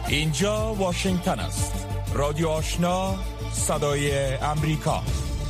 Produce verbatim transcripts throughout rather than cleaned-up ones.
اینجا واشنگتن است. رادیو آشنا، صدای امریکا.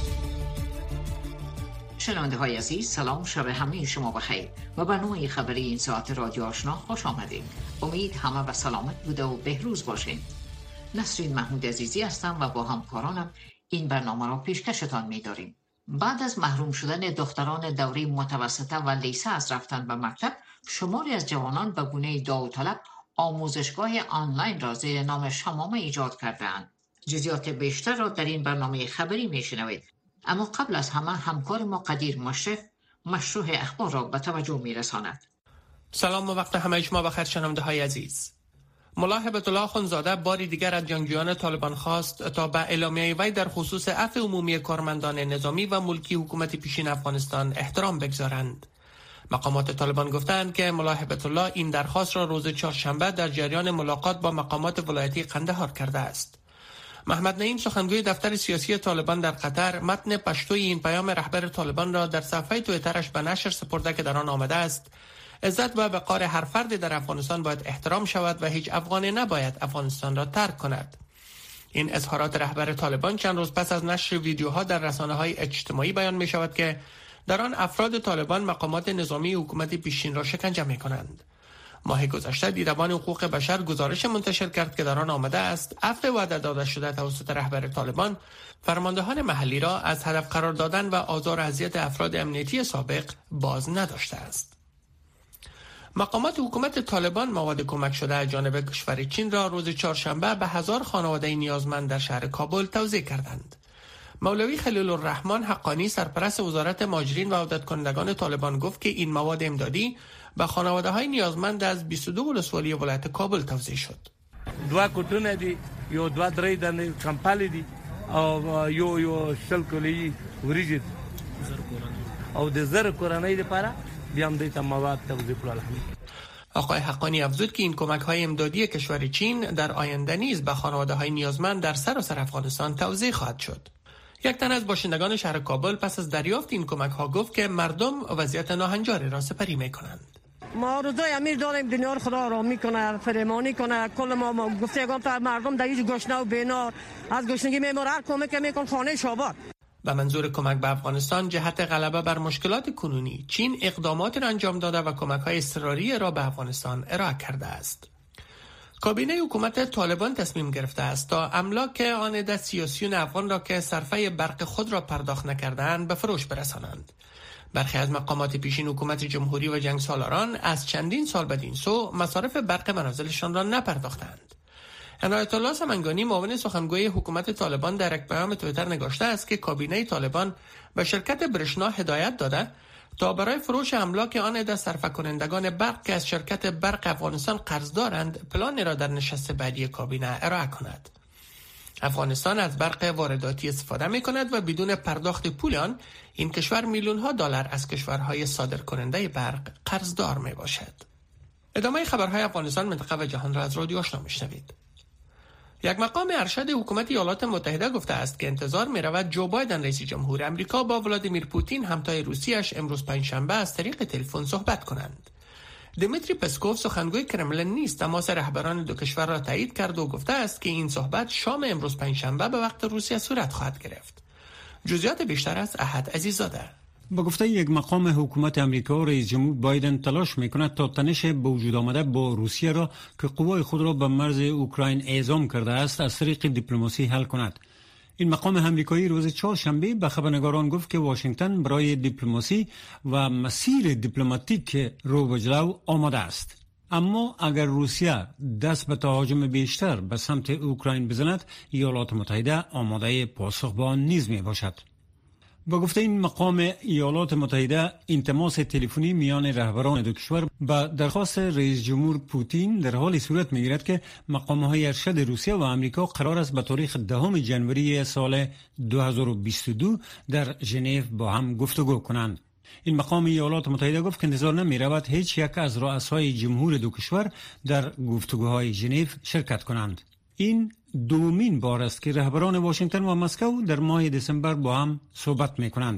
شنونده های عزیز، سلام، شب همه شما بخیر و برنامه خبری این ساعت رادیو آشنا خوش آمدید. امید همه و سلامت بوده و بهروز باشین. نسرین محمود عزیزی هستم و با همکارانم این برنامه را پیشکشتان می داریم. بعد از محروم شدن دختران دوره متوسطه و لیسه از رفتن به مکتب، شماری از جوانان به گونه داوطلب آموزشگاه آنلاین را زیر نام شمامه ایجاد کرده‌اند. جزئیات بیشتر را در این برنامه خبری میشنوید. اما قبل از همه همکار ما قدیر مشرف مشروع اخبار را به توجه میرساند. سلام و وقت همه شما بخیر شنونده های عزیز. ملا هبت الله اخندزاده باری دیگر از جنگجویان طالبان خواست تا به اعلامیه وی در خصوص عفو عمومی کارمندان نظامی و ملکی حکومت پیشین افغانستان احترام بگذارند. مقامات طالبان گفتند که ملا هبت الله این درخواست را روز چهارشنبه در جریان ملاقات با مقامات ولایتی قندهار کرده است. محمد نعیم سخنگوی دفتر سیاسی طالبان در قطر متن پشتوی این پیام رهبر طالبان را در صفحه توییترش به نشر سپرده که در آن آمده است: عزت و وقار هر فرد در افغانستان باید احترام شود و هیچ افغانی نباید افغانستان را ترک کند. این اظهارات رهبر طالبان چند روز پس از نشر ویدیوها در رسانه‌های اجتماعی بیان می شود که در آن افراد طالبان مقامات نظامی حکومت پیشین را شکنجه می کنند. ماه گذشته دیدبان حقوق بشر گزارش منتشر کرد که در آن آمده است عفو وعده داده شده توسط رهبر طالبان فرماندهان محلی را از هدف قرار دادن و آزار و اذیت افراد امنیتی سابق باز نداشته است. مقامات حکومت طالبان مواد کمک شده از جانب کشور چین را روز چهارشنبه به هزار خانواده نیازمند در شهر کابل توزیع کردند. مولوی خلیل الرحمن حقانی سرپرست وزارت مهاجرین و عودت کنندگان طالبان گفت که این مواد امدادی به خانواده های نیازمند از بیست و دو ولسوالی ولایت کابل توزیع شد. دو کټونه دي، یو دو درې دنه کمپال دي او یو یو شل کلی وریجې او د زر کورنۍ لپاره بیا هم د مواد توزیع کړل. آقای حقانی افزود که این کمک های امدادی کشور چین در آینده نیز به خانواده های نیازمند در سراسر افغانستان توزیع خواهد شد. یک تن از باشندگان شهر کابل پس از دریافت این کمک ها گفت که مردم وضعیت ناهنجاری را سپری می کنند. ما روزای امیر داریم دنیا رو خدا آرام میکنه، فرمانی کنه. کل ما, ما گفته یگان تا مردم در اینجا گشنه و بینار از گشنگی میمار، هر کمک میکن خانه شاباد. به منظور کمک به افغانستان جهت غلبه بر مشکلات کنونی چین اقدامات را انجام داده و کمک های اضطراری را به افغانستان ارائه کرده است. کابینه حکومت طالبان تصمیم گرفته است تا املاک آن عده سیاسیون افغان را که صرفه برق خود را پرداخت نکردند به فروش برسانند. برخی از مقامات پیشین حکومت جمهوری و جنگ سالاران از چندین سال بدین سو مصارف برق منازلشان را نپرداختند. عنایت الله سمنگانی معاون سخنگوی حکومت طالبان در یک پیام توییتر نگاشته است که کابینه طالبان به شرکت برشنا هدایت داده تا برای فروش املاک آن عده صرفه کنندگان برق که از شرکت برق افغانستان قرض دارند پلانی را در نشست بعدی کابینه ارائه کند. افغانستان از برق وارداتی استفاده می کند و بدون پرداخت پول آن این کشور میلیون ها دلار از کشورهای صادر کننده برق قرضدار می باشد. ادامه خبرهای افغانستان، منطقه و جهان را از رادیو آشنا میشنوید. یک مقام ارشد حکومت ایالات متحده گفته است که انتظار می رود جو بایدن رئیس جمهور آمریکا با ولادیمیر پوتین همتای روسیش امروز پنجشنبه از طریق تلفن صحبت کنند. دمیتری پسکوف سخنگوی کرملین نیز تماس رهبران دو کشور را تایید کرد و گفته است که این صحبت شام امروز پنجشنبه به وقت روسیه صورت خواهد گرفت. جزئیات بیشتر از احد عزیزاده. با گفته یک مقام حکومت امریکا، رئیس جمهور بایدن تلاش میکند تا تنش به وجود آمده با روسیه را که قوای خود را به مرز اوکراین اعزام کرده است از طریق دیپلماسی حل کند. این مقام امریکایی روز چهارشنبه به خبرنگاران گفت که واشنگتن برای دیپلماسی و مسیر دیپلماتیک رو به جلو آماده است. اما اگر روسیه دست به تهاجم بیشتر به سمت اوکراین بزند، ایالات متحده آماده پاسخ به آن نیز می باشد. با گفته این مقام ایالات متحده، این تماس تلفنی میان رهبران دو کشور به درخواست رئیس جمهور پوتین در حال صورت میگیرد که مقام‌های ارشد روسیه و آمریکا قرار است به تاریخ دهم ژانویه سال دو هزار و بیست و دو در ژنو با هم گفتگو کنند. این مقام ایالات متحده گفت که انتظار نمی رود هیچ یک از رؤسای جمهور دو کشور در گفتگوهای ژنو شرکت کنند. این دومین بار است که رهبران واشنگتن و مسکو در ماه دسامبر با هم صحبت می کنند.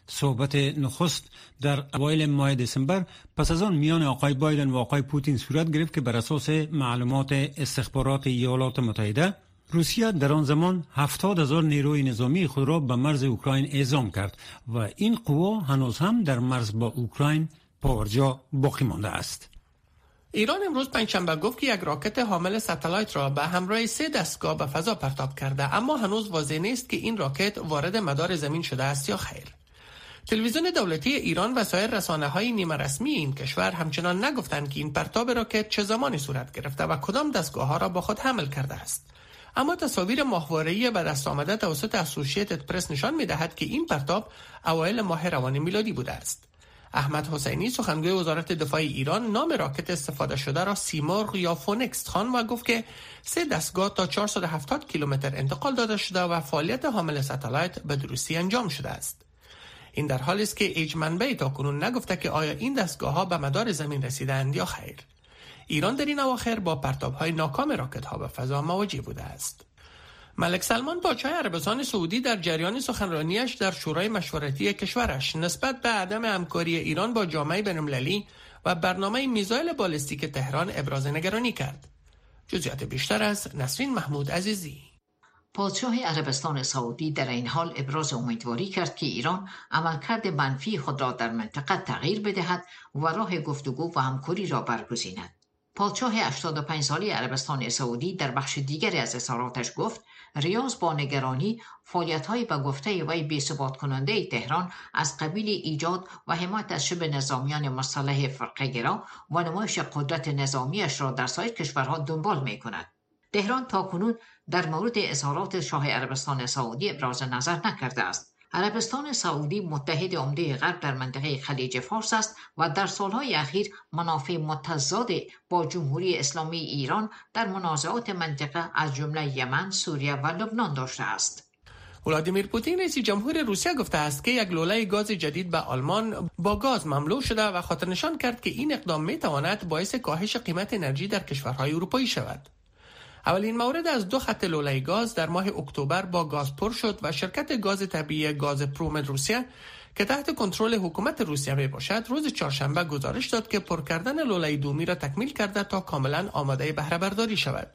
صحبت نخست در اوایل ماه دسامبر پس از آن میان آقای بایدن و آقای پوتین صورت گرفت که بر اساس معلومات استخبارات ایالات متحده روسیه در آن زمان هفتاد هزار نیروی نظامی خود را به مرز اوکراین اعزام کرد و این قوا هنوز هم در مرز با اوکراین پابرجا باقی مانده است. ایران امروز پنجشنبه گفت که یک راکت حامل ستلایت را به همراه سه دستگاه به فضا پرتاب کرده، اما هنوز واضح نیست که این راکت وارد مدار زمین شده است یا خیر. تلویزیون دولتی ایران و سایر رسانه‌های نیمه رسمی این کشور همچنان نگفتند که این پرتاب راکت چه زمانی صورت گرفته و کدام دستگاه‌ها را با خود حمل کرده است. اما تصاویر ماهواره‌ای به دست آمده توسط اسوسییتد پرس نشان می‌دهد که این پرتاب اوایل ماه روان میلادی بوده است. احمد حسینی سخنگوی وزارت دفاع ایران نام راکت استفاده شده را سیمرغ یا فونکس خواند و گفت که سه دستگاه تا چهارصد و هفتاد کیلومتر انتقال داده شده و فعالیت حامل ستلایت به درستی انجام شده است. این در حالی است که هیچ منبعی تاکنون نگفته که آیا این دستگاه‌ها به مدار زمین رسیدند یا خیر. ایران در این اواخر با پرتاب‌های ناکام راکت‌ها به فضا مواجه بوده است. ملک سلمان پادشاه عربستان سعودی در جریان سخنرانیش در شورای مشورتی کشورش نسبت به عدم همکاری ایران با جامعه بین‌المللی و برنامه میزایل بالستیک تهران ابراز نگرانی کرد. جزئیات بیشتر از نسرین محمود عزیزی. پادشاه عربستان سعودی در این حال ابراز امیدواری کرد که ایران عملکرد منفی خود را در منطقه تغییر بدهد و راه گفتگو و همکاری را برگزیند. پادشاه هشتاد و پنج ساله عربستان سعودی در بخش دیگری از اظهاراتش گفت ریاض با نگرانی فعالیت‌های به گفته وی بی‌ثبات کننده تهران از قبیل ایجاد و حمایت از شبه نظامیان مسلح فرقه‌گرا و نمایش قدرت نظامیش را در سایر کشورها دنبال می‌کند. تهران تاکنون در مورد اظهارات شاه عربستان سعودی ابراز نظر نکرده است. عربستان سعودی متحد عمده غرب در منطقه خلیج فارس است و در سالهای اخیر منافع متضاد با جمهوری اسلامی ایران در منازعات منطقه از جمله یمن، سوریه و لبنان داشته است. ولادیمیر پوتین رئیس جمهور روسیه گفته است که یک لوله گاز جدید به آلمان با گاز مملو شده و خاطر نشان کرد که این اقدام میتواند باعث کاهش قیمت انرژی در کشورهای اروپایی شود. اولین مورد از دو خط لوله گاز در ماه اکتبر با گاز پر شد و شرکت گاز طبیعی گازپروم روسیه که تحت کنترل حکومت روسیه می باشد روز چهارشنبه گزارش داد که پر کردن لوله دومی را تکمیل کرده تا کاملا آماده بهره برداری شود.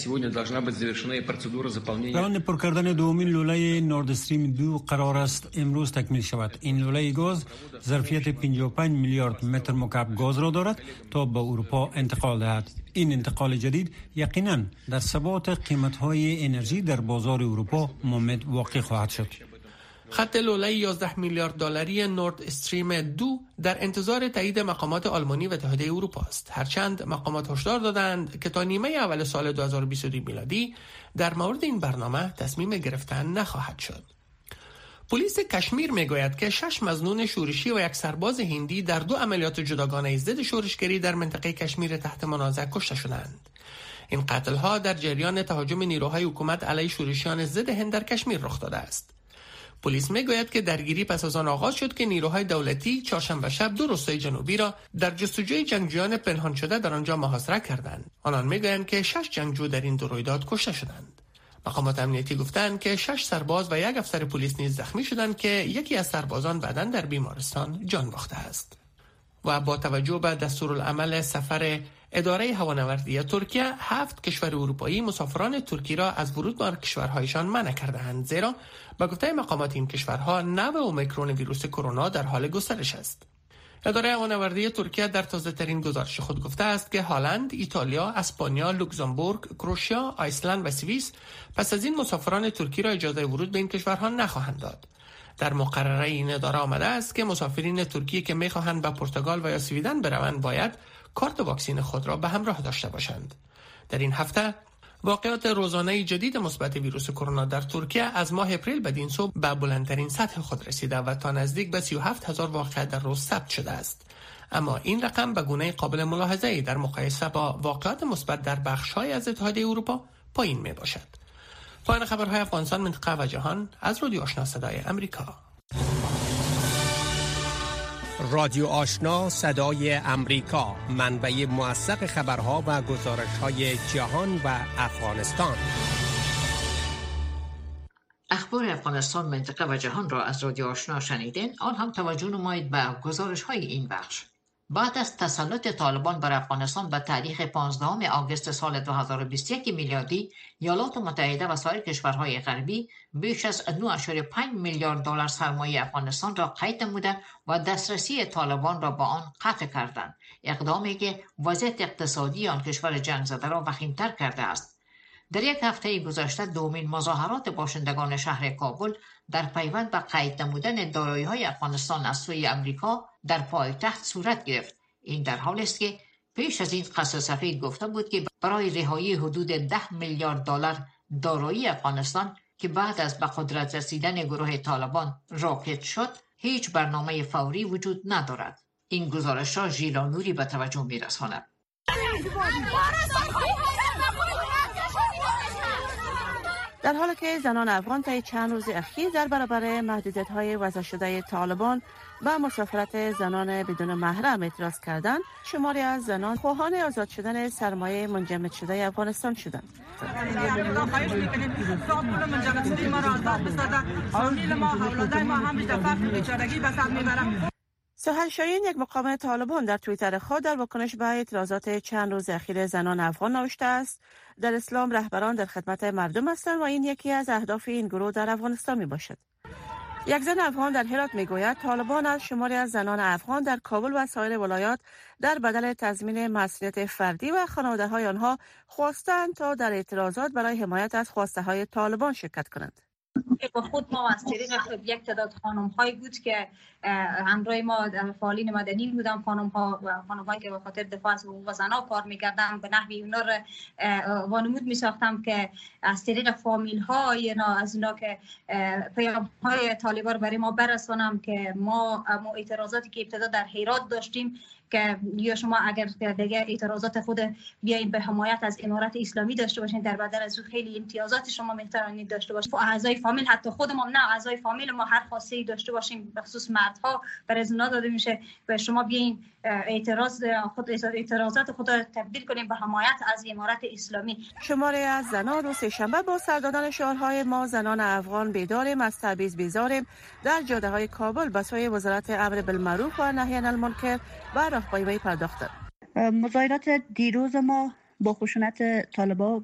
پلان پر کردن دومین لوله نورد استریم دو قرار است امروز تکمیل شود. این لوله گاز ظرفیت پنجاه و پنج میلیارد متر مکعب گاز را دارد تا به اروپا انتقال دهد. این انتقال جدید یقینا در ثبات قیمت‌های انرژی در بازار اروپا ممد واقع خواهد شد. خط لوله یازده میلیارد دلاری نورد استریم دو در انتظار تایید مقامات آلمانی و اتحادیه اروپا است. هرچند مقامات هشدار دادند که تا نیمه اول سال دو هزار و بیست و دو میلادی در مورد این برنامه تصمیم گرفتن نخواهد شد. پلیس کشمیر میگوید که شش مظنون شورشی و یک سرباز هندی در دو عملیات جداگانه ضد شورشگری در منطقه کشمیر تحت منازعه کشته شدند. این قتل‌ها در جریان تهاجم نیروهای حکومت علیه شورشیان ضد هند در کشمیر رخ داده است. پلیس میگوید که درگیری پس از آن آغاز شد که نیروهای دولتی چهارشنبه شب دو روستای جنوبی را در جستجوی جنگجویان پنهان شده در آنجا محاصره کردند. آنان میگویند که شش جنگجو در این دو رویداد کشته شدند. مقامات امنیتی گفتند که شش سرباز و یک افسر پلیس نیز زخمی شدند که یکی از سربازان بعداً در بیمارستان جان باخته است. و با توجه به دستورالعمل سفر اداره هوانوردی ترکیه، هفت کشور اروپایی مسافران ترکی را از ورود به کشورهایشان منع کرده‌اند، زیرا به گفته مقامات این کشورها نوع اومیکرون ویروس کرونا در حال گسترش است. اداره هوانوردی ترکیه در تازه‌ترین گزارش خود گفته است که هلند، ایتالیا، اسپانیا، لوکزامبورگ، کرواتیا، آیسلند و سوئیس پس از این مسافران ترکی را اجازه ورود به این کشورها نخواهند داد. در مقرره این اداره آمده است که مسافرین ترکی که می‌خواهند به پرتغال و یا سویدن بروند باید کارت واکسین خود را به همراه داشته باشند. در این هفته واقعات روزانه جدید مثبت ویروس کرونا در ترکیه از ماه اپریل بدین سو به بلندترین سطح خود رسیده و تا نزدیک به سی و هفت هزار واقعه در روز ثبت شده است. اما این رقم به گونه قابل ملاحظه‌ای در مقایسه با واقعات مثبت در بخش‌های از اتحادیه اروپا پایین میباشد. پایان خبرهای افغانستان، منطقه و جهان از رادیو آشنا صدای امریکا. رادیو آشنا صدای امریکا، منبع موثق خبرها و گزارش‌های جهان و افغانستان. اخبار افغانستان، منطقه و جهان را از رادیو آشنا شنیدین. آن هم توجه نمایید به گزارش های این بخش. بعد از تسلط طالبان بر افغانستان به تاریخ پانزدهم آگوست سال دو هزار و بیست و یک میلادی، ایالات متحده و سایر کشورهای غربی بیش از نه ممیز پنج میلیارد دلار سرمایه افغانستان را قید نموده و دسترسی طالبان را به آن قطع کردند، اقدامی که وضعیت اقتصادی آن کشور جنگ زده را وخیم‌تر کرده است. در یک هفته گذشته دومین مظاهرات باشندگان شهر کابل در پیوند به قید نمودن دارایی‌های افغانستان از سوی امریکا در پایتخت صورت گرفت. این در حالی است که پیش از این قصر سفید گفته بود که برای رهایی حدود ده میلیارد دلار دارایی افغانستان که بعد از به قدرت رسیدن گروه طالبان راکت شد، هیچ برنامه فوری وجود ندارد. این گزارش را ژیلا نوری به توجه می‌رساند. در حالی که زنان افغان طی چند روز اخیر در برابر محدودیت‌های وضع شده طالبان به مسافرت زنان بدون محرم اعتراض کردند، شماری از زنان خواهان آزاد شدن سرمایه منجمد شده افغانستان شدند. سهل شاهین، یک مقام طالبان، در توییتر خود در واکنش به اعتراضات چند روز اخیر زنان افغان نوشته است: در اسلام رهبران در خدمت مردم هستند و این یکی از اهداف این گروه در افغانستان می باشد. یک زن افغان در هرات می گوید طالبان از شماری از زنان افغان در کابل و سایر ولایات در بدل تضمین مسئولیت فردی و خانواده های آنها خواستند تا در اعتراضات برای حمایت از خواسته های طالبان شرکت کنند. با خود ما از طریق یک تعداد خانم هایی بود که همراه ما فعالین مدنی بودن، خانم ها و خانم هایی که به خاطر دفاع از حقوق زنان کار میکردن، به نحوی اونا را وانمود میساختم که از طریق فامیل ها اینا از اونا که پیام های طالبان برای ما برسانم که ما ما اعتراضاتی که ابتدا در هرات داشتیم که یا شما اگر دیگه اعتراضات خود بیاین به حمایت از امارت اسلامی داشته باشین، در بدل از اون خیلی امتیازات شما میتونید داشته باشین. اعضای فامیل، حتی خودمون نه اعضای فامیل ما هر خواسته ای داشته باشیم به خصوص مردها برای زنا داده میشه و شما بیاین اعتراض خود اعتراضات خود را تبدیل کنیم به حمایت از امارت اسلامی. شماری از زنان روز سه‌شنبه با سردادان شعارهای ما زنان افغان بیداریم، از تبعیض بیزاریم در جاده های کابل به سوی وزارت امر بالمعروف و نهی عن المنکر و راهپیمایی پرداختند. مظاهرات دیروز ما با خشونت طالبا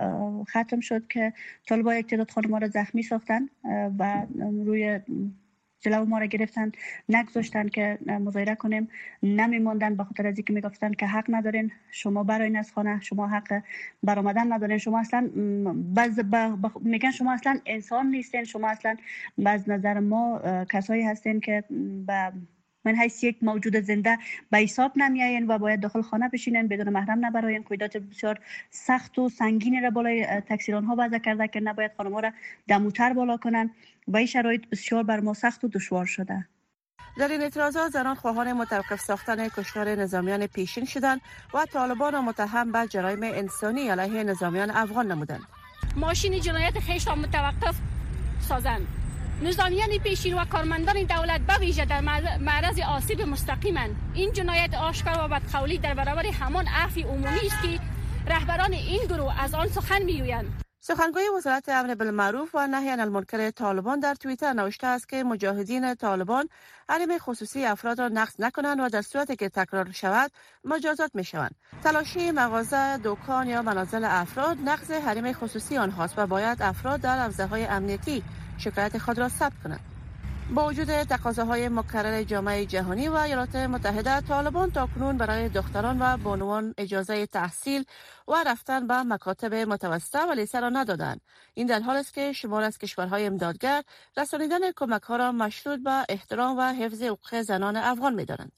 ختم شد که طالبا یک تعداد خانم‌ها را زخمی ساختن و روی جلو ما را گرفتن، نگذاشتن که مظاهره کنیم، نمیموندن به خاطر از اینکه میگفتن که حق ندارین شما برای از خانه، شما حق برآمدن ندارین، شما اصلا باز میگن شما اصلا انسان نیستین، شما اصلا از نظر ما کسایی هستین که با من حیث یک موجود زنده به حساب نمیایین و باید داخل خانه بشینن، بدون محرم نبراین. قیودات بسیار سخت و سنگینی را بالای تکثیران ها وضع کرده که نباید خانم‌ها را دموتر بالا کنن و این شرایط بسیار بر ما سخت و دشوار شده. در این اعتراضات زنان خواهان متوقف ساختن کشتار نظامیان پیشین شدند و طالبان را متهم به جرایم انسانی علیه نظامیان افغان نمودند. ماشین جنایت خیش را متوقف سازند. نظامیان پیشین و کارمندان دولت به ویژه در معرض آسیب مستقیمند. این جنایت آشکار و بدقولی در برابر همان عفو عمومی است که رهبران این گروه از آن سخن میگویند. سخنگوی وزارت امر بالمعروف و نهی عن المنکر طالبان در توییتر نوشته است که مجاهدین طالبان حریم خصوصی افراد را نقض نکنند و در صورتی که تکرار شود مجازات می شوند. تلاشی مغازه، دکان یا منازل افراد نقض حریم خصوصی آنهاست و باید افراد در حوزه‌های امنیتی شکایت خود را ثبت کنند. با وجود تقاضاهای مکرر جامعه جهانی و ایالات متحده، طالبان تاکنون برای دختران و بانوان اجازه تحصیل و رفتن به مکاتب متوسطه و لیسه را ندادند. این در حالی است که شمار از کشورهای امدادگر رسانیدن کمک‌ها را مشروط به احترام و حفظ حقوق زنان افغان می‌دانند.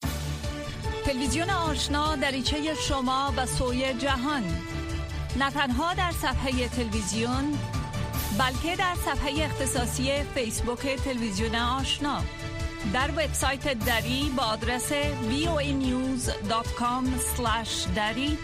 تلویزیون آشنا دریچه شما به سوی جهان، نه تنها در صفحه تلویزیون بلکه در صفحه اختصاصی فیسبوک تلویزیون آشنا، در وبسایت دری با آدرس وی او ای نیوز دات کام اسلش دری،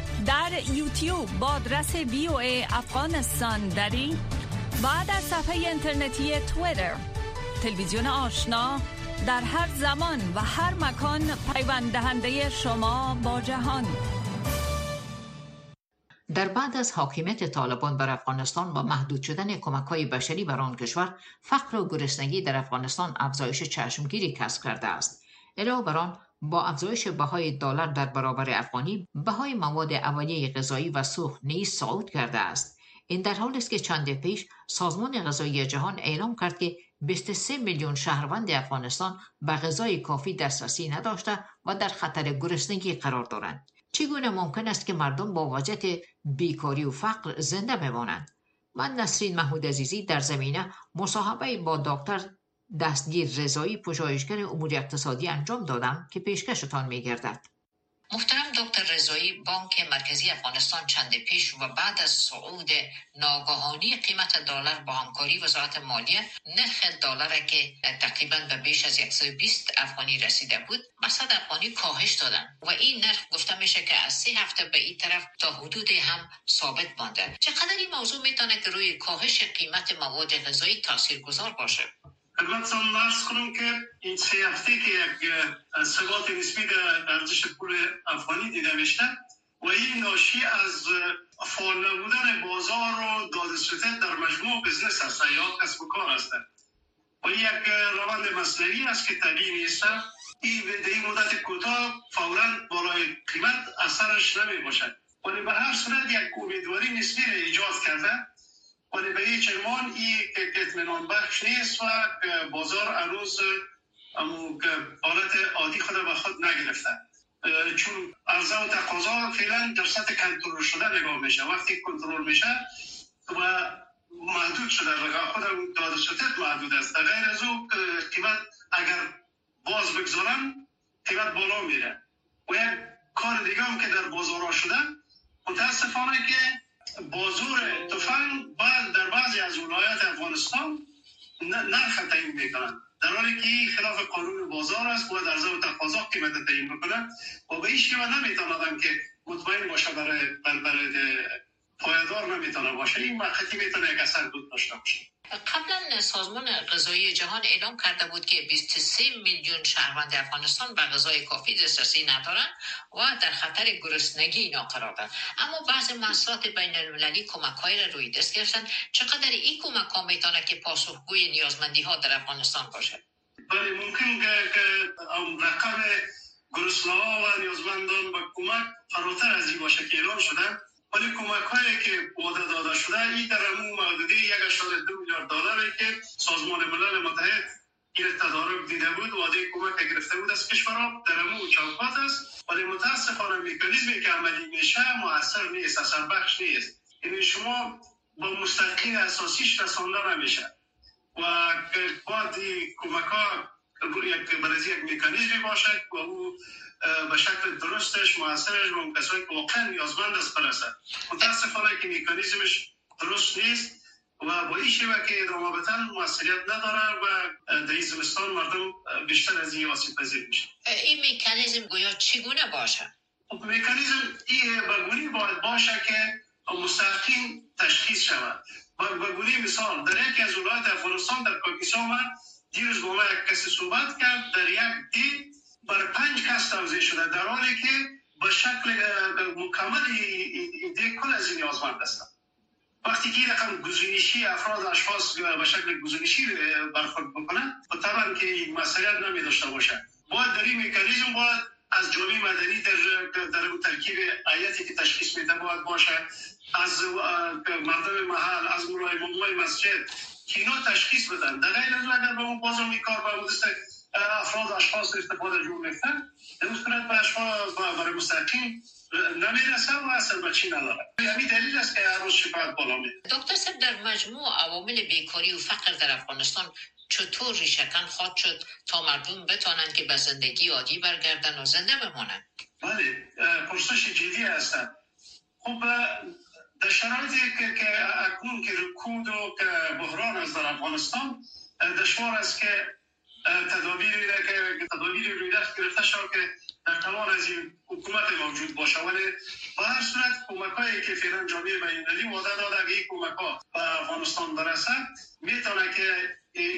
در یوتیوب با آدرس وی او ای افغانستان دری و در صفحه اینترنتی توییتر. تلویزیون آشنا در هر زمان و هر مکان پیوند دهنده شما با جهان. در بعد از حاکمیت طالبان بر افغانستان و محدود شدن کمک‌های بشری بر آن کشور، فقر و گرسنگی در افغانستان افزایش چشمگیری کسب کرده است. علاوه بر آن، با افزایش بهای دلار در برابر افغانی، بهای مواد اولیه غذایی و سوخت نیز صعود کرده است. این در حالی است که چند پیش سازمان غذایی جهان اعلام کرد که بیست و سه میلیون شهروند افغانستان به غذای کافی دسترسی نداشته و در خطر گرسنگی قرار دارند. چگونه ممکن است که مردم با وضعیت بیکاری و فقر زنده بمانند؟ من نسرین محمود عزیزی در زمینه مصاحبه با دکتر دستگیر رضایی، پژوهشگر امور اقتصادی انجام دادم که پیشکشتان می‌گردد. محترم دکتر رضایی، بانک مرکزی افغانستان چند پیش و بعد از صعود ناگهانی قیمت دلار با همکاری وزارت مالیه، نرخ دلار که تقریبا به بیش از صد و بیست افغانی رسیده بود، به صد افغانی کاهش دادن و این نرخ گفته میشه که از سه هفته به این طرف تا حدود هم ثابت مانده. چقدر این موضوع میتونه که روی کاهش قیمت مواد غذایی تاثیرگذار باشه؟ البته نرس کنم که این سه هفته که یک ثبات نسبی در ارزش پول افغانی دیده میشه و این ناشی از فعال نبودن بازار و دادستری در مجموع بزنس است یا کسب و کار است و یک روند مصنوی است که طبیعی نیست. این در این مدت کوتاه فوراً بالای قیمت اثرش نمی باشد، ولی به هر صورت یک امیدواری نسبی را ایجاد کرده، ولی به هیچ عنوان این اطمینان بخش نیست و بازار هنوز حالت عادی خود به خود نگرفته، چون عرضه و تقاضا فعلا در سطح کنترل شده نگاه میشه. وقتی کنترل میشه و محدود شده، خود دادستری محدود است، غیر از او قیمت اگر باز بگذارن قیمت بالا میره. و یک کار دیگه هم که در بازارها شده، متاسفانه که بازار تفنگ بعد در بعضی از ولایات افغانستان نرخ تعیین میکنند، در حالی که این خلاف قانون بازار است و در ضمن تقاضا قیمت تعیین میکنند و به این شیوه نمیتونند که مطمئن باشه برای برای پایدار نمیتونه باشه. این وقتی میتونه یک اثر بود داشته باشه. قبلا سازمان غذایی جهان اعلام کرده بود که بیست و سه میلیون شهروند افغانستان به غذای کافی دسترسی ندارند و در خطر گرسنگی اینا قرار دارند، اما بعض مؤسسات بین المللی کمک‌های را روی دست گرفتند. چقدر این کمک‌ها میتونه که پاسخگوی نیازمندی‌ها در افغانستان باشه؟ بله، ممکن که رقم گرسنه‌ها و نیازمندان به کمک فراتر از این باشه که اعلام شده، ولی کمک‌هایی که وعده داده شده این در همون محدوده یک اشاره دو میلیارد دلاری که سازمان ملل متحد این تدارک دیده بود، وعده کمک گرفته بود از کشورها، در همون چوکات است، ولی متاسفانه مکانیزمی که عملی میشه مؤثر نیست، اثر بخش نیست. یعنی شما با مستحقین اساسیش رسانده نمیشه و باید کمک‌ها یک برای یک مکانیزمی باشه و او به شکل درستش مؤثرش و کسایی که واقعا نیازمند است برسه. متاسفانه که مکانیزمش درست نیست و با این شیوه که ادامه بدن موثریت نداره و در این زمستان مردم بیشتر از این آسیب پذیر میشه. این مکانیزم گویا چگونه باشه؟ مکانیزم این بگونی باید باشه که مستحقین تشخیص شود. بگونی مثال در یکی از ولایات افغانستان در کاکیسا من دیروز با من یک کسی صحبت کرد، در یک دی برای پنج کس توزیع شده، در حالی که به شکل مکمل ایده کل از این نیازمند هستند. وقتی که این رقم گزینشی افراد اشخاص به شکل گزینشی برخورد بکنند و طبعا که این مسئولیت نمی داشته باشند، باید در این مکانیزم باید از جامعه مدنی در در ترکیب هیئتی که تشخیص میده باید باشه، از مردم محل، از امامای مسجد که اینا تشخیص بدن. در غیر از اگر به اون بازم این کار به دست افراد اشخاص استفاده جور میفتن، در اون صورت به اشخاص برای مستحقین نمیرسه و اصلا بچی نداره. همین دلیل است که هر روز شفاعت بالا میره. دکتر صاحب، در مجموع عوامل بیکاری و فقر در افغانستان چطور ریشه‌کن خواهد شد تا مردم بتوانند که به زندگی عادی برگردن و زنده بمانند؟ بله، پرسش جدی هستند. خب در شرایطی که که اکنون که رکود و که بحران است در افغانستان، دشوار است که تدابیری که تدابیری روی دست گرفته شود که در توان از این حکومت موجود باشه، ولی به هر صورت کمک‌هایی که فعلا جامعه بین‌المللی وعده داده اگه این کمک‌ها به افغانستان برسه میتونه که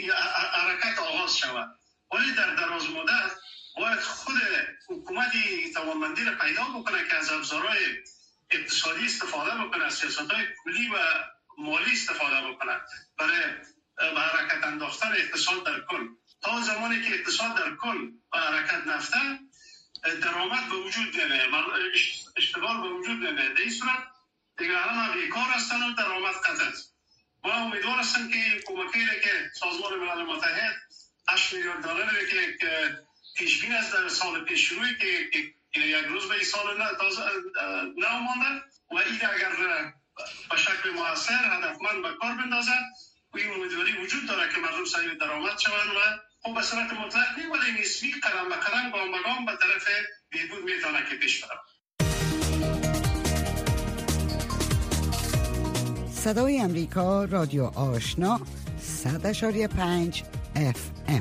حرکت آغاز شود، ولی در دراز مدت باید خود حکومتی توانمندی را پیدا بکنه که از ابزارهای اقتصادی استفاده بکنه، از سیاست‌های پولی و مالی استفاده بکنه برای به حرکت انداختن اقتصاد در کل. تا زمانی که اقتصاد در کل به حرکت نفته، درآمد به وجود نمیاد، اشتغال به وجود نمیاد. در این صورت دیگه همه بیکار هستن و درآمد قطع است. ما امیدوار هستیم که کمکی که سازمان ملل متحد هشت میلیارد دلار که پیش بین است در سال پیش روی که یک روز به این سال نه مانده و این اگر به شکل مؤثر هدفمند به کار بندازد و این امیدواری وجود داره که مردم صاحب درآمد شوند و خب به صورت مطلق نی ولی نسبی قدم به قدم گام به گام به طرف بهبود میتونه که پیش بره. صدای امریکا، رادیو آشنا، صد و پنج اف ام.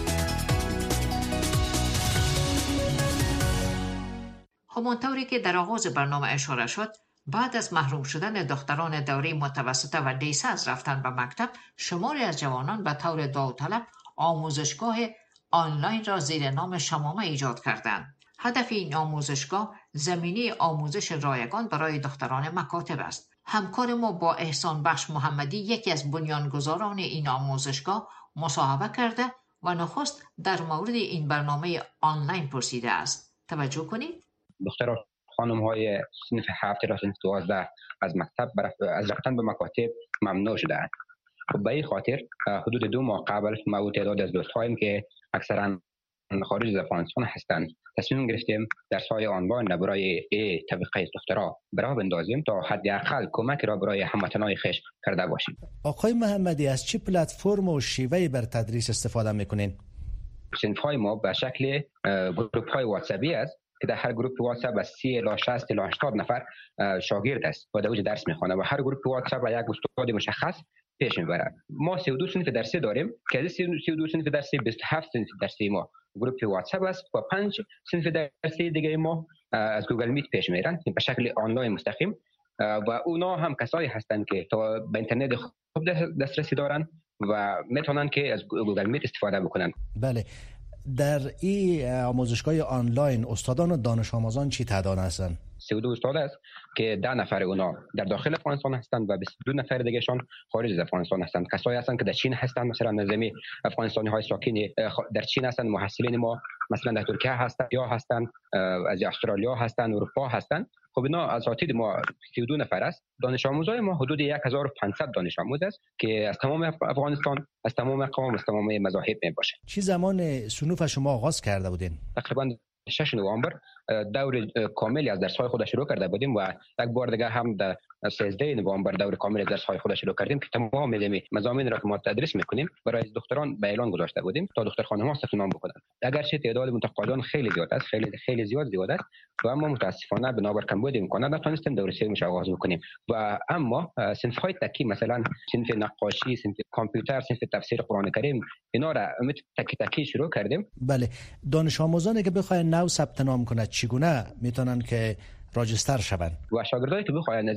همانطوری که در آغاز برنامه اشاره شد، بعد از محروم شدن دختران دوره متوسطه و لیسه از رفتن به مکتب، شماری از جوانان به طور داوطلب آموزشگاه آنلاین را زیر نام شمامه ایجاد کردند. هدف این آموزشگاه زمینه آموزش رایگان برای دختران مکاتب است. همکار ما با احسان بخش محمدی، یکی از بنیانگذاران این آموزشگاه، مصاحبه کرده و نخست در مورد این برنامه آنلاین پرسیده است. توجه کنید. دختران خانم های صنف هفت تا صنف دوازده از مکتب از رفتن به مکاتب ممنوع شدند. به این خاطر حدود دو ماه قبل ما و تعداد از دوستایم که اکثرا خارج از افغانستان هستند تصمیم گرفتیم درس‌های آنلاین برای ای طبقه دخترها برای بندازیم تا حداقل کمک را برای هموطنان خویش کرده باشیم. آقای محمدی، از چه پلتفرم و شیوهی بر تدریس استفاده میکنین؟ صنف‌های ما به شکل گروپ‌های واتساپی است که در هر گروپ واتساپ از سی الی شصت الی هشتاد نفر شاگرد است و در اوج درس میخوانه و هر گروپ واتساپ یک استاد مشخص پیش میبرد. ما سی و دو صنف درسی داریم که از سی و دو صنف درسی بیست و هفت صنف درسی ما گروپ واتساپ است و پنج صنف درسی دیگه ما از گوگل میت پیش میرن به شکل آنلاین مستقیم و اونا هم کسایی هستند که تا به اینترنت خوب دسترسی دارن و میتونن که از گوگل میت استفاده بکنن. بله، در این آموزشگاه آنلاین استادان و دانش آموزان چی تعداد هستند؟ سی و دو استاد است که ده نفر اونا در داخل افغانستان هستند و بیست و دو نفر دیگه شان خارج از افغانستان هستند. کسایی هستند که در چین هستند، مثلا نظامی افغانستانی های ساکن در چین هستند، محصلین ما مثلا در ترکیه هستند یا هستند از استرالیا هستند، اروپا هستند. خب اینا اساتید ما سی و دو نفر است. دانش آموزای ما حدود هزار و پانصد دانش آموز است که از تمام افغانستان، از تمام اقوام، از تمام مذاهب می باشه. چه زمان صنوف شما آغاز کرده بودین؟ تقریبا شش نوامبر دور کاملی از درس‌های خود شروع کرده بودیم و یک بار دیگه هم در سیزده نوامبر دور کامل از درس‌های خود شروع کردیم که تمام مضامین را که ما تدریس می‌کنیم برای دختران به اعلان گذاشته بودیم تا دختر خانم‌ها ثبت نام بکنن. اگرچه تعداد متقاعدان خیلی زیاد است، خیلی خیلی زیاد زیاد است و اما متاسفانه بنابر کمبود امکانات نتونستیم دوره سوم آغاز بکنیم و اما صنف‌های تکی مثلا صنف نقاشی، صنف کامپیوتر، صنف تفسیر قرآن کریم اینا را تکی تکی شروع کردیم. بله، دانش آموزانی که بخواین نو ثبت نام کنند چگونه میتونن که راجستر شون؟ و شاگردایی که بخواین از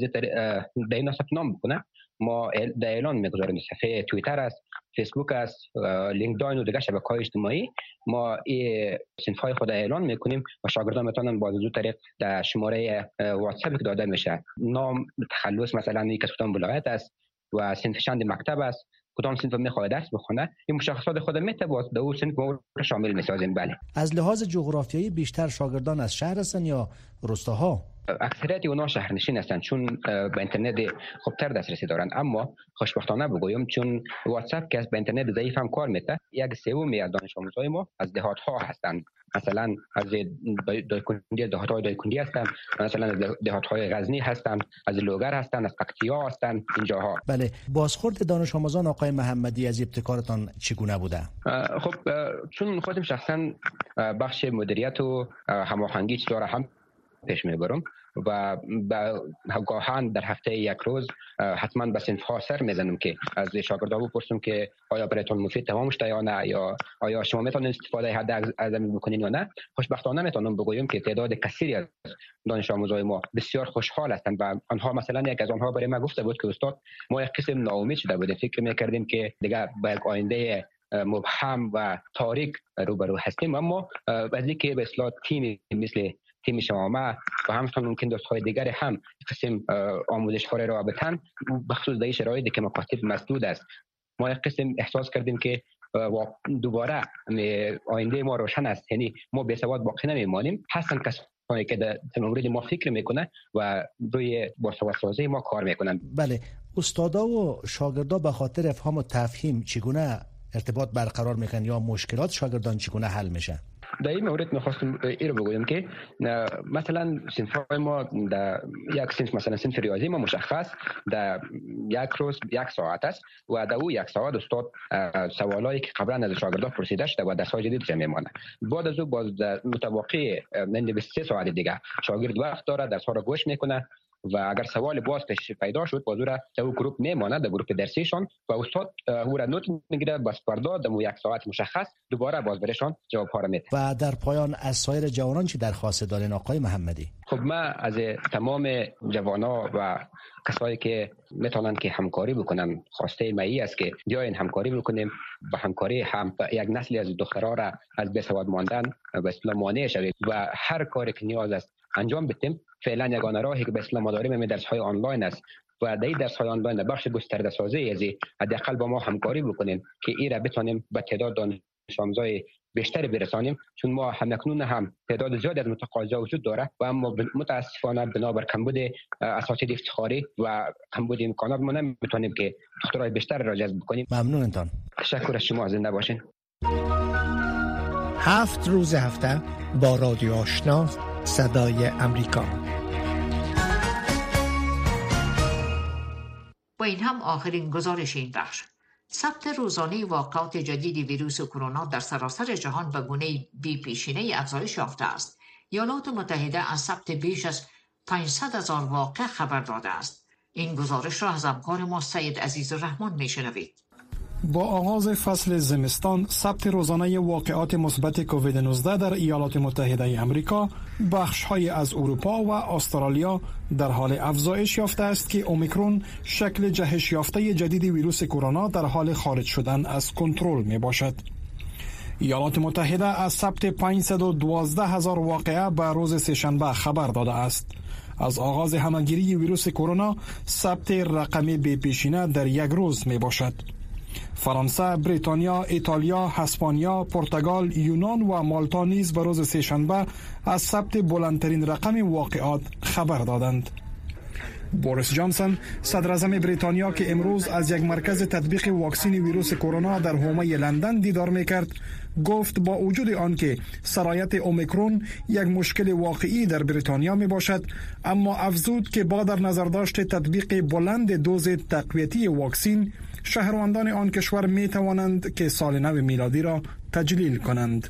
در این ثبت نام بکنه ما در اعلان میگذاریم. صفحه توییتر است، فیسبوک است، لینکدین و دیگه شبکه‌های اجتماعی ما این صنف‌های خود اعلان میکنیم و شاگردان میتونن با از طریق در شماره واتساپ که داده میشه نام، تخلص، مثلا یک کدام ولایت است و صنف چند مکتب است، کدام صنف میخواد درس بخونه، این مشخصات خود میتونه در اون صنف رو شامل میسازیم. بله. از لحاظ جغرافیایی بیشتر شاگردان از شهر هستن یا روستاها؟ اکثریت اونا شهرنشین هستند چون به اینترنت خوبتر دسترسی دارن، اما خوشبختانه بگویم چون واتساپ که به اینترنت ضعیف هم کار میده، یک سومی از دانش آموزای ما از دهات ها هستند، مثلا از دایکندی دهات های دایکندی هستند، مثلا از دهات های غزنی هستند، از لوگر هستند، از قکتیا هستند اینجاها. بله، بازخورد دانش آموزان آقای محمدی از ابتکارتان چگونه بوده؟ خب چون خودم شخصا بخش مدیریت و هماهنگی چطور هم پیش میبرم و گاهن در هفته یک روز حتما به صنف ها سر میزنم که از شاگردا بپرسم که آیا برایتون مفید تمام شده یا نه، یا آیا شما میتونید استفاده حد از این بکنین یا نه. خوشبختانه میتونم بگویم که تعداد کثیری از دانش آموزای ما بسیار خوشحال هستند و آنها مثلا یک از آنها برای ما گفته بود که استاد ما یک قسم ناامید شده بودیم، فکر میکردیم که دیگه به یک آینده مبهم و تاریک روبرو هستیم، اما از اینکه به اصطلاح تیم مثل تیم شما ما و همچنین ممکن دوست‌های دیگر هم قسم آموزش های رابطن بخصوص در شرایطی که مکاتب مسدود است. ما یک قسم احساس کردیم که دوباره آینده ما روشن است، یعنی ما بی سواد باقی نمیمانیم. هستن کسانی که در مورد ما فکر میکنن و روی باسواد سازی ما کار میکنن. بله، استادا و شاگردا به خاطر افهام و تفهیم چگونه ارتباط برقرار میکنن یا مشکلات شاگردان چگونه حل میشن؟ در این مورد میخواستم این رو بگویم که مثلا صنف‌های ما در یک صنف، مثلا صنف ریاضی ما مشخص در یک روز یک ساعت است و در او یک ساعت استاد سوالایی که قبلا از شاگردان پرسیده شده و درس‌های جدید جمع می‌مانه. بعد از او باز متوقع نزدیک به سه ساعت دیگه شاگرد وقت داره درس‌ها را گوش میکنه و اگر سوال باز پیدا شد باز را در او گروپ میمانه، در گروپ درسیشان، و استاد او را نوت میگیره بس فردا در یک ساعت مشخص دوباره باز برشان جواب ها را میده. و در پایان از سایر جوانان چی درخواست دارین آقای محمدی؟ خب ما از تمام جوانان و کسایی که میتونن که همکاری بکنن، خواسته مایی است که بیاین همکاری بکنیم و همکاری هم یک نسلی از دخترها را از بیسواد ماندن به اصطلاح مانع شوید و هر کاری که نیاز است انجام بدیم. فعلا یگانه راهی که به اصطلاح ما داریم درس های آنلاین است و در این درس های آنلاین بخش گسترده سازی از حداقل با ما همکاری بکنیم که این را بتونیم به تعداد دانش آموزای بیشتری برسانیم، چون ما همکنون هم تعداد زیادی از متقاضیا وجود داره و اما متاسفانه بنابر کمبود اساتید افتخاری و کمبود امکانات ما نمیتونیم که دخترای بیشتر را جذب کنیم. ممنونتان. تشکر از شما، زنده باشین. هفت روز هفته با رادیو آشنا صدای امریکا. با این هم آخرین گزارش این بخش. ثبت روزانه واقعات جدید ویروس کرونا در سراسر جهان به گونه بی پیشینه افزایش یافته است. ایالات متحده از ثبت بیش از پانصد هزار واقعه خبر داده است. این گزارش را از همکار ما سید عزیزالرحمن میشنوید. با آغاز فصل زمستان، ثبت روزانه واقعات مثبت کووید نوزده در ایالات متحده آمریکا، بخش‌های از اروپا و استرالیا در حال افزایش یافته است که اومیکرون شکل جهش یافته جدید ویروس کرونا در حال خارج شدن از کنترل می باشد. ایالات متحده از ثبت پانصد و دوازده هزار واقعه به روز سه‌شنبه خبر داده است. از آغاز همه‌گیری ویروس کرونا، ثبت رقم بی پیشینه در یک روز می باشد. فرانسه، بریتانیا، ایتالیا، اسپانیا، پرتغال، یونان و مالتا نیز به روز سه‌شنبه از ثبت بلندترین رقم واقعات خبر دادند. بوریس جانسون، صدر اعظم بریتانیا که امروز از یک مرکز تطبیق واکسن ویروس کرونا در حومه لندن دیدار میکرد، گفت با وجود آنکه سرایت اومیکرون یک مشکل واقعی در بریتانیا می باشد، اما افزود که با در نظر داشت تطبیق بلند دوز تقویتی واکسن، شهروندان آن کشور می توانند که سال نو میلادی را تجلیل کنند.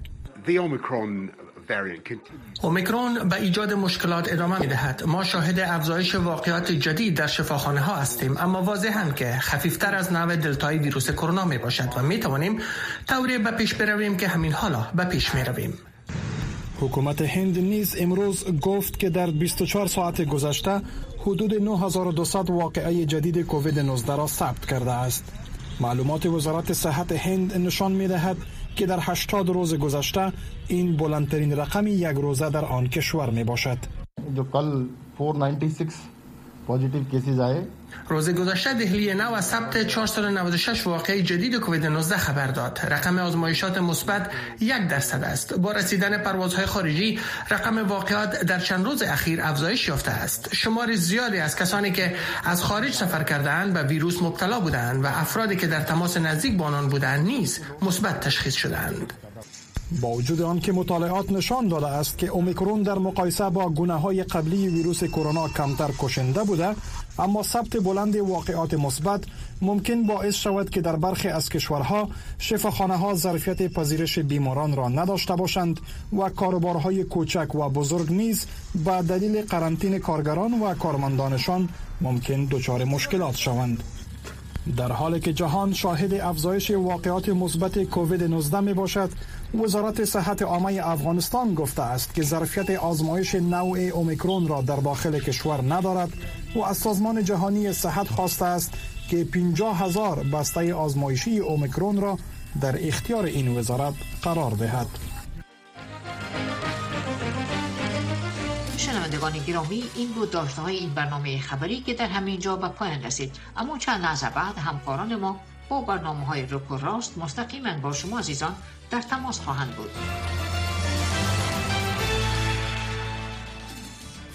اومیکرون به ایجاد مشکلات ادامه می دهد. ما شاهد افزایش واقعات جدید در شفاخانه ها هستیم، اما واضحاً که خفیفتر از نوع دلتای ویروس کرونا می باشد و می توانیم طوری به پیش برویم که همین حالا به پیش می رویم. حکومت هند نیز امروز گفت که در بیست و چهار ساعت گذشته حدود نه هزار و دویست واقعه جدید کووید نوزده را ثبت کرده است. معلومات وزارت صحت هند نشان می دهد که در هشتاد روز گذشته این بلندترین رقم یک روزه در آن کشور می باشد. جو کل چهارصد و نود و شش پوزیتیو کیسز آئے. روز گذشته دهلی نو از ثبت چهارصد و نود و شش واقعه جدید کووید نوزده خبر داد. رقم آزمایشات مثبت یک درصد است. با رسیدن پروازهای خارجی، رقم واقعات در چند روز اخیر افزایش یافته است. شمار زیادی از کسانی که از خارج سفر کردند به ویروس مبتلا بودند و افرادی که در تماس نزدیک با آنان بودند نیز مثبت تشخیص شدند. با وجود آن که مطالعات نشان داده است که اومیکرون در مقایسه با گونه‌های قبلی ویروس کرونا کمتر کشنده بوده، اما ثبت بلند واقعات مثبت ممکن باعث شود که در برخی از کشورها شفاخانه‌ها ظرفیت پذیرش بیماران را نداشته باشند و کاروبارهای کوچک و بزرگ نیز به دلیل قرنطینه کارگران و کارمندانشان ممکن دچار مشکلات شوند. در حالی که جهان شاهد افزایش واقعات مثبت کووید نوزده می باشد، وزارت صحت عامه افغانستان گفته است که ظرفیت آزمایش نوع اومیکرون را در داخل کشور ندارد و از سازمان جهانی صحت خواسته است که پنجاه هزار بسته آزمایشی اومیکرون را در اختیار این وزارت قرار دهد. شنوندگان گرامی، این بود داشته های این برنامه خبری که در همین جا به پایان رسید. اما چند لحظه بعد همکاران ما با برنامه های رک و راست مستقیما با شما عزیزان در تماس خواهند بود.